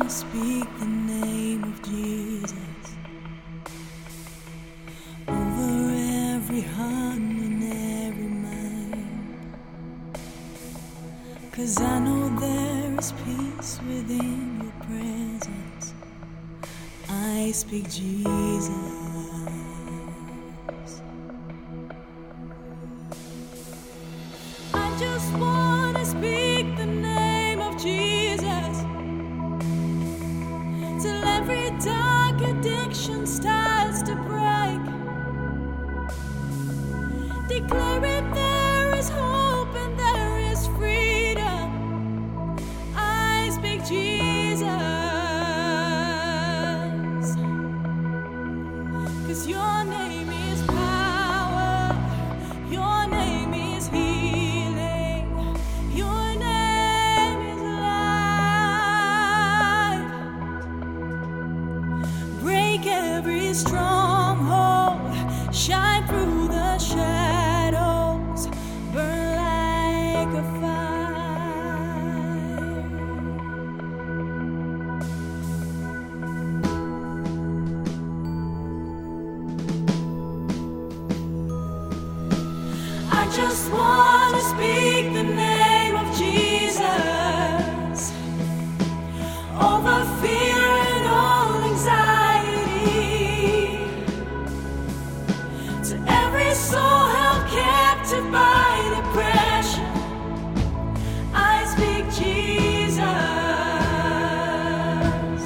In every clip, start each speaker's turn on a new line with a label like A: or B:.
A: wanna speak the name of Jesus over every heart and every mind, 'cause I know there is peace within your presence. I speak Jesus. I just wanna speak the name of Jesus till every dark addiction starts to break. Declaring there is hope and there is freedom. I speak Jesus, 'cause your name is power, your name is healing, your name is life. Break every stronghold, shine through the shadows, burn like a fire. I just wanna speak the name of Jesus over fear and all anxiety, to every soul held captive by depression. I speak Jesus.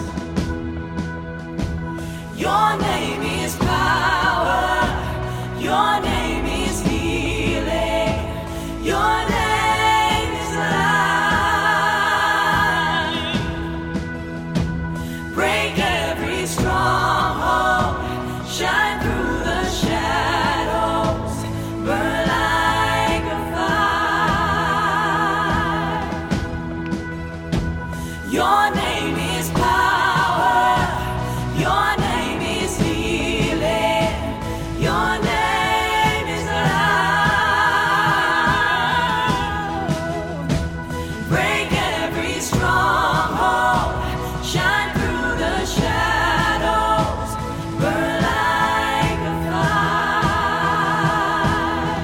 A: Your name is power, your name is healing, your name is life. Break every stronghold, shine through the shadows, burn like a fire. Your name is power, your name is healing, your name is life. Break every stronghold, shine through the shadows, burn like a fire.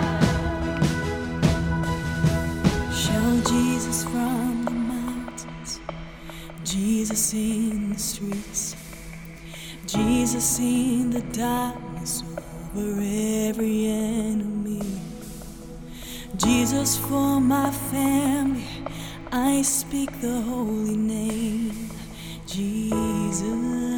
A: Shout Jesus from the mountains, Jesus in the streets, Jesus in the darkness over every enemy. Jesus for my family, I speak the holy name, Jesus.